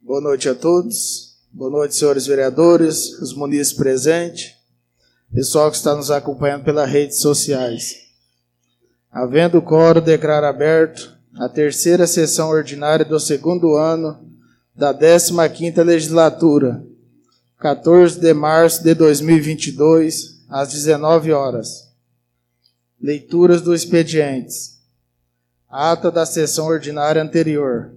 Boa noite a todos. Boa noite, senhores vereadores, os munícipes presentes, pessoal que está nos acompanhando pelas redes sociais. Havendo quórum, declaro aberto a terceira sessão ordinária do segundo ano da 15ª legislatura, 14 de março de 2022, às 19 horas. Leituras dos expedientes. Ata da sessão ordinária anterior.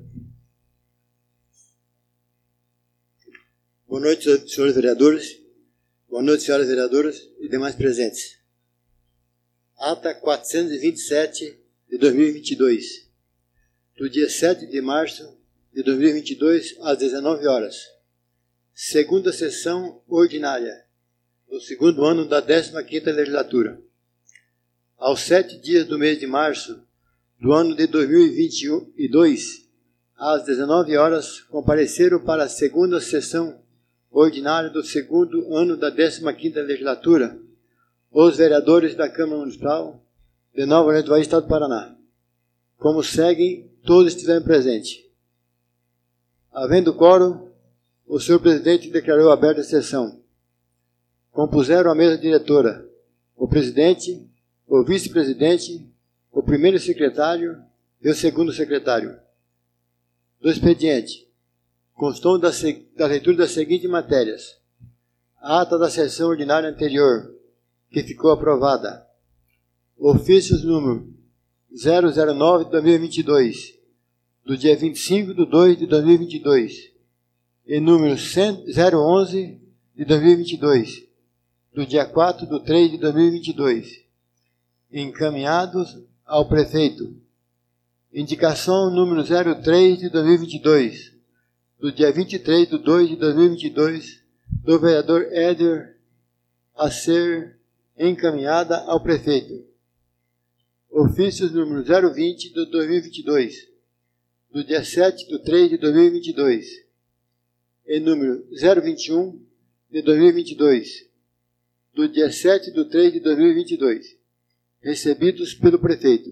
Boa noite, senhores vereadores. Boa noite, senhoras vereadoras e demais presentes. Ata 427 de 2022, do dia 7 de março de 2022, às 19 horas. Segunda sessão ordinária do segundo ano da 15ª legislatura. Aos 7 dias do mês de março do ano de 2022, às 19 horas, compareceram para a segunda sessão ordinária do segundo ano da 15ª legislatura os vereadores da Câmara Municipal de Nova Orleans do Valle, Estado do Paraná. Como seguem, todos estiveram presentes. Havendo quórum, o senhor presidente declarou aberta a sessão. Compuseram a mesa diretora o presidente, o vice-presidente, o primeiro secretário e o segundo secretário. Do expediente, constou da leitura das seguintes matérias. A ata da sessão ordinária anterior, que ficou aprovada. Ofícios número 009 de 2022, do dia 25 de 2 de 2022, e número 011 de 2022, do dia 4 de 3 de 2022, encaminhados ao prefeito. Indicação número 03 de 2022, do dia 23 de 2 de 2022, do vereador Éder, a ser encaminhada ao prefeito. Ofícios número 020 de 2022, do dia 7 de 3 de 2022, e número 021 de 2022, do dia 7 de 3 de 2022, recebidos pelo prefeito.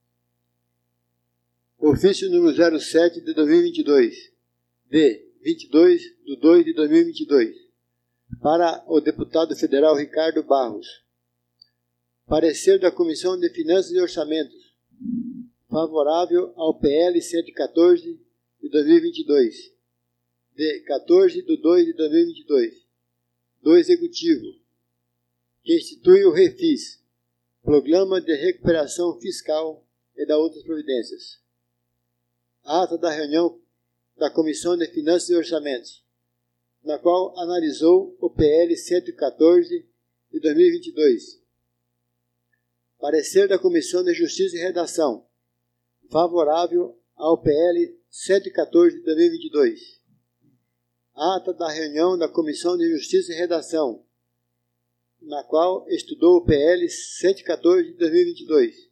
Ofício número 07 de 2022, de 22 de 2 de 2022, para o deputado federal Ricardo Barros. Parecer da Comissão de Finanças e Orçamentos, favorável ao PL 114 de 2022, de 14 de 2 de 2022, do Executivo, que institui o REFIS, Programa de Recuperação Fiscal e da outras providências. Ata da reunião da Comissão de Finanças e Orçamentos, na qual analisou o PL 114 de 2022. Parecer da Comissão de Justiça e Redação, favorável ao PL 114 de 2022. Ata da reunião da Comissão de Justiça e Redação, na qual estudou o PL 114 de 2022.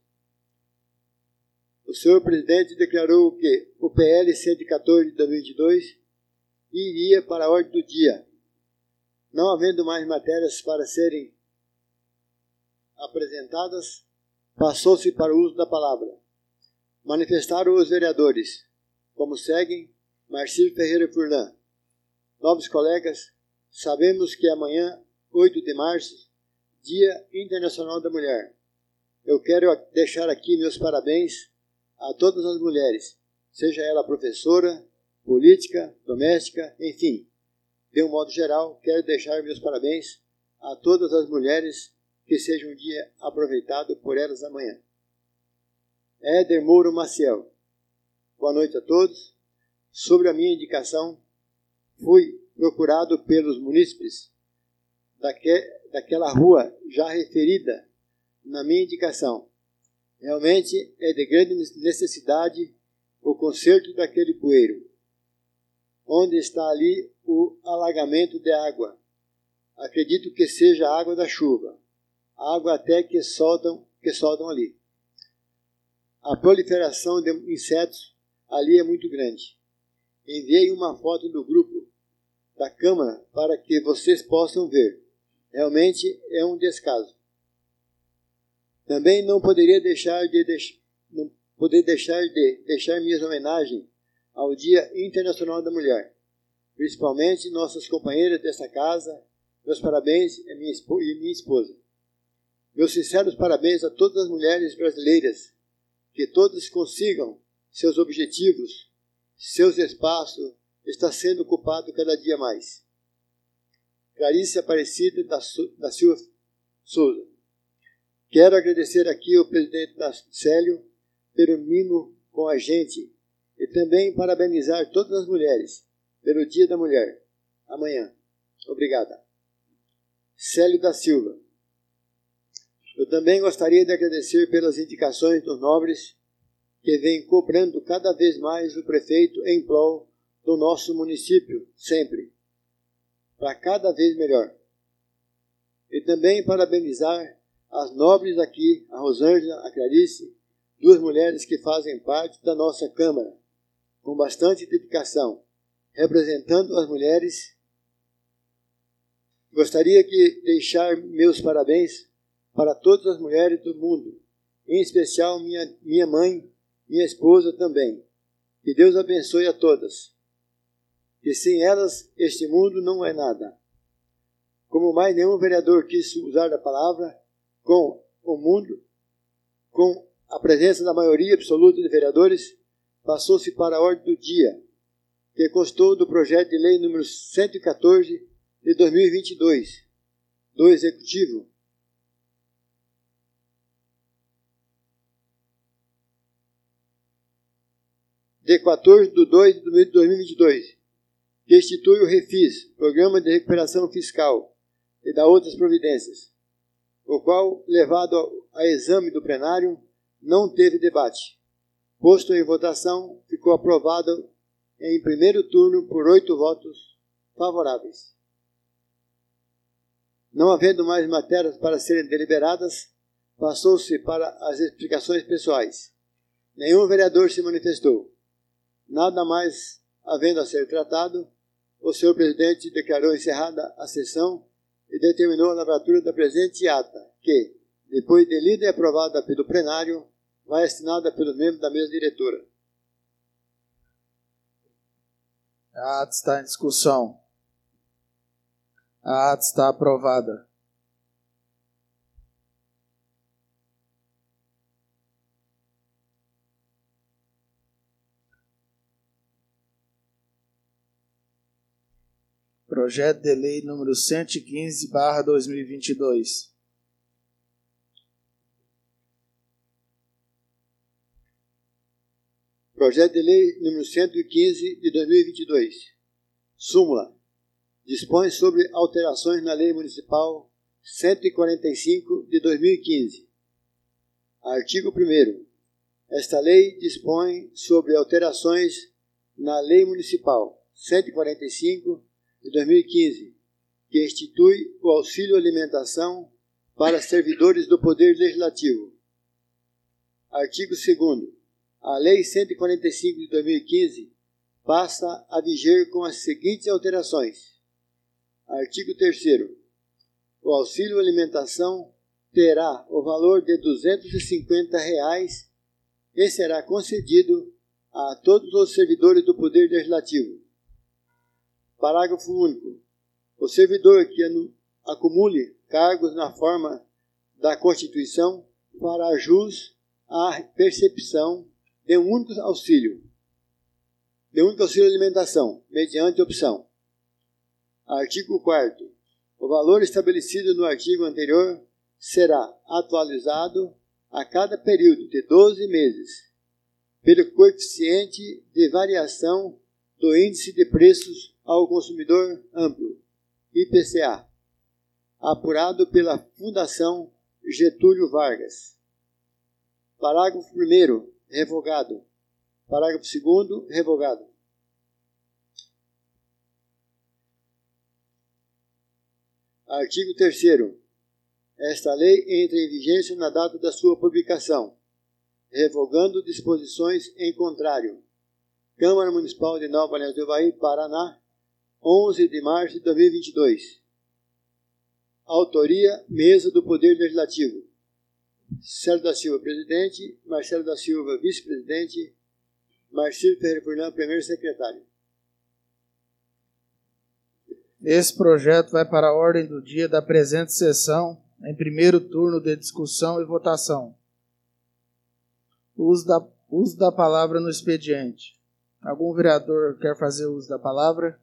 O senhor presidente declarou que o PL 114 de 2022 iria para a ordem do dia. Não havendo mais matérias para serem apresentadas, passou-se para o uso da palavra. Manifestaram os vereadores, como seguem: Marcílio Ferreira Furlan. Nobres colegas, sabemos que amanhã, 8 de março, Dia Internacional da Mulher. Eu quero deixar aqui meus parabéns a todas as mulheres, seja ela professora, política, doméstica, enfim. De um modo geral, quero deixar meus parabéns a todas as mulheres, que seja um dia aproveitado por elas amanhã. Éder Moura Maciel. Boa noite a todos. Sobre a minha indicação, fui procurado pelos munícipes daquela rua já referida na minha indicação. Realmente é de grande necessidade o conserto daquele poeiro, onde está ali o alagamento de água. Acredito que seja a água da chuva, a água até que soltam ali. A proliferação de insetos ali é muito grande. Enviei uma foto do grupo da Câmara para que vocês possam ver. Realmente é um descaso. Também não poderia deixar de deixar minhas homenagens ao Dia Internacional da Mulher. principalmente nossas companheiras desta casa. Meus parabéns e minha esposa. Meus sinceros parabéns a todas as mulheres brasileiras, que todas consigam seus objetivos, seus espaços, está sendo ocupado cada dia mais. Clarice Aparecida da Silva Souza. Quero agradecer aqui ao presidente Célio pelo mimo com a gente e também parabenizar todas as mulheres pelo Dia da Mulher, amanhã. Obrigada. Célio da Silva. Eu também gostaria de agradecer pelas indicações dos nobres que vêm cobrando cada vez mais o prefeito em prol do nosso município, sempre, para cada vez melhor. E também parabenizar as nobres aqui, a Rosângela, a Clarice, duas mulheres que fazem parte da nossa Câmara, com bastante dedicação, representando as mulheres. Gostaria de deixar meus parabéns para todas as mulheres do mundo, em especial minha mãe, minha esposa também. Que Deus abençoe a todas. Que sem elas este mundo não é nada. Como mais nenhum vereador quis usar a palavra, com o mundo, com a presença da maioria absoluta de vereadores, passou-se para a ordem do dia, que constou do projeto de lei número 114 de 2022, do Executivo, de 14/2 de 2022, que institui o REFIS, Programa de Recuperação Fiscal, e dá outras providências, o qual, levado a exame do plenário, não teve debate. Posto em votação, ficou aprovado em primeiro turno por 8 votos favoráveis. Não havendo mais matérias para serem deliberadas, passou-se para as explicações pessoais. Nenhum vereador se manifestou. Nada mais havendo a ser tratado, o senhor presidente declarou encerrada a sessão e determinou a lavratura da presente ata, que, depois de lida e aprovada pelo plenário, vai assinada pelos membros da mesa diretora. A ata está em discussão. A ata está aprovada. Projeto de lei número 115/2022. Projeto de lei número 115 de 2022. Súmula. Dispõe sobre alterações na Lei Municipal 145 de 2015. Artigo 1º. Esta lei dispõe sobre alterações na Lei Municipal 145 de 2015, que institui o auxílio alimentação para servidores do Poder Legislativo. Artigo 2º. A Lei 145 de 2015 passa a viger com as seguintes alterações. Artigo 3º. O auxílio alimentação terá o valor de R$ 250 e será concedido a todos os servidores do Poder Legislativo. Parágrafo único. O servidor que acumule cargos na forma da Constituição fará jus à percepção de um único auxílio alimentação, mediante opção. Artigo 4º. O valor estabelecido no artigo anterior será atualizado a cada período de 12 meses, pelo coeficiente de variação do Índice de Preços ao Consumidor Amplo, IPCA, apurado pela Fundação Getúlio Vargas. Parágrafo 1º, revogado. Parágrafo 2º, revogado. Artigo 3º. Esta lei entra em vigência na data da sua publicação, revogando disposições em contrário. Câmara Municipal de Nova Aliança do Ivaí, Paraná, 11 de março de 2022. Autoria, Mesa do Poder Legislativo. Célio da Silva, presidente. Marcelo da Silva, vice-presidente. Marcílio Ferreira Furlan, primeiro secretário. Esse projeto vai para a ordem do dia da presente sessão, em primeiro turno de discussão e votação. Uso da palavra no expediente. Algum vereador quer fazer uso da palavra?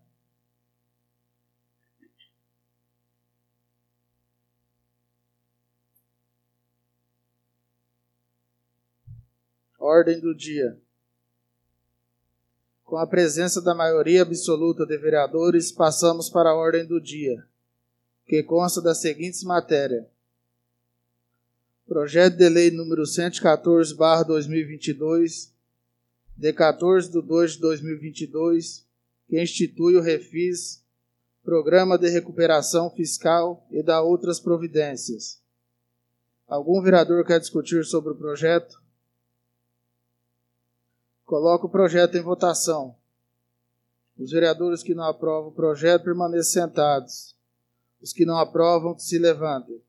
Ordem do dia. Com a presença da maioria absoluta de vereadores, passamos para a ordem do dia, que consta das seguintes matérias. Projeto de Lei número 114/2022, de 14/2/2022, que institui o Refis, Programa de Recuperação Fiscal e dá outras providências. Algum vereador quer discutir sobre o projeto? Coloco o projeto em votação. Os vereadores que não aprovam o projeto permaneçam sentados. Os que não aprovam, que se levantem.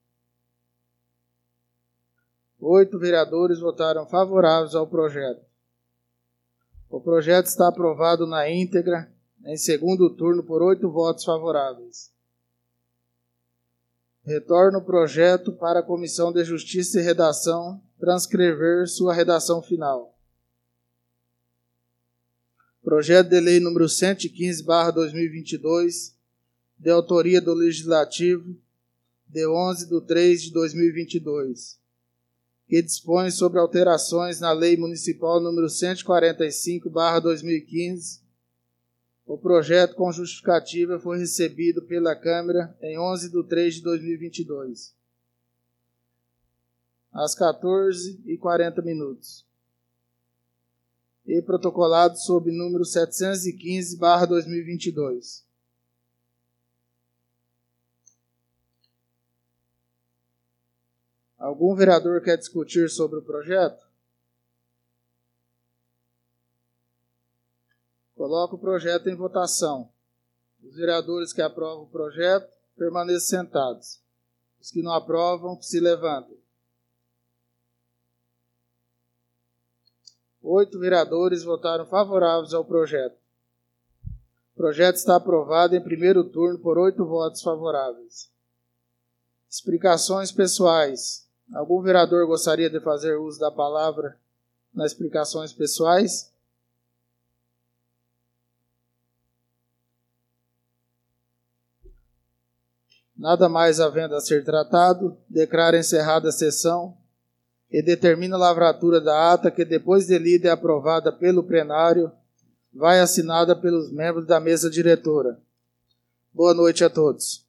8 vereadores votaram favoráveis ao projeto. O projeto está aprovado na íntegra, em segundo turno, por 8 votos favoráveis. Retorno o projeto para a Comissão de Justiça e Redação transcrever sua redação final. Projeto de Lei número 115/2022, de autoria do Legislativo, de 11/3/2022, que dispõe sobre alterações na Lei Municipal número 145/2015. O projeto com justificativa foi recebido pela Câmara em 11/3/2022, às 14h40. E protocolado sob número 715/2022. Algum vereador quer discutir sobre o projeto? Coloco o projeto em votação. Os vereadores que aprovam o projeto permaneçam sentados. Os que não aprovam, se levantem. 8 vereadores votaram favoráveis ao projeto. O projeto está aprovado em primeiro turno por 8 votos favoráveis. Explicações pessoais. Algum vereador gostaria de fazer uso da palavra nas explicações pessoais? Nada mais havendo a ser tratado, declaro encerrada a sessão e determina a lavratura da ata que, depois de lida e aprovada pelo plenário, vai assinada pelos membros da mesa diretora. Boa noite a todos.